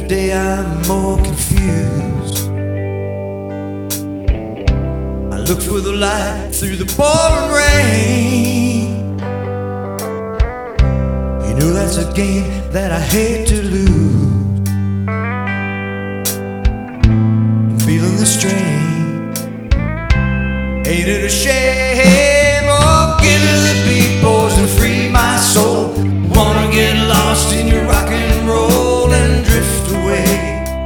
Every day I'm more confused. I look for the light through the pouring rain. You know that's a game that I hate to lose. I'm feeling the strain. Ain't it a shame? Oh, give it to the beat, boys, and free my soul. Wanna get lost in your rock and roll and drift away.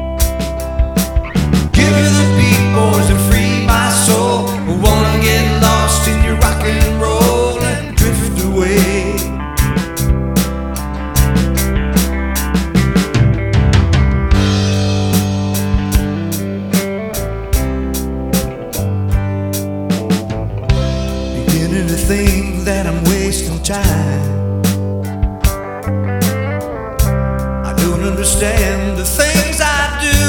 Give it to the beat, boys, and free my soul. Wanna get lost in your rock and roll and drift away. Beginning to think that I'm wasting time. I don't understand the things I do.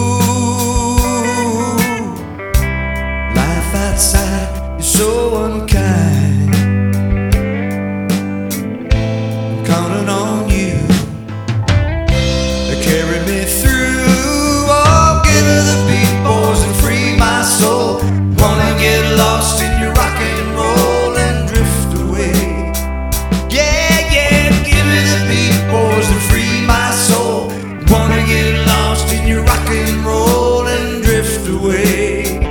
Life outside is so unkind. I'm counting on you to carry me through. Oh, give it to the beat, boys, and free my soul. Wanna get lost in your rock and roll and drift away. Yeah, yeah, give it to the beat, boys, and free my soul. Wanna get lost in your rock and roll and drift away.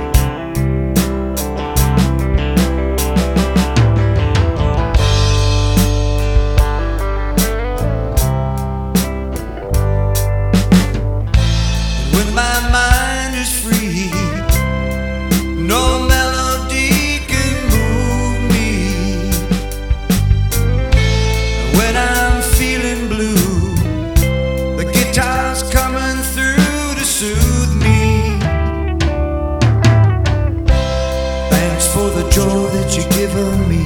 And when my mind is free, no melody can move me. When I'm feeling blue, the guitar's coming through to soothe me. Thanks for the joy that you've given me.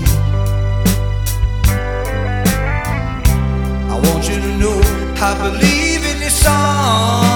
I want you to know I believe in your song.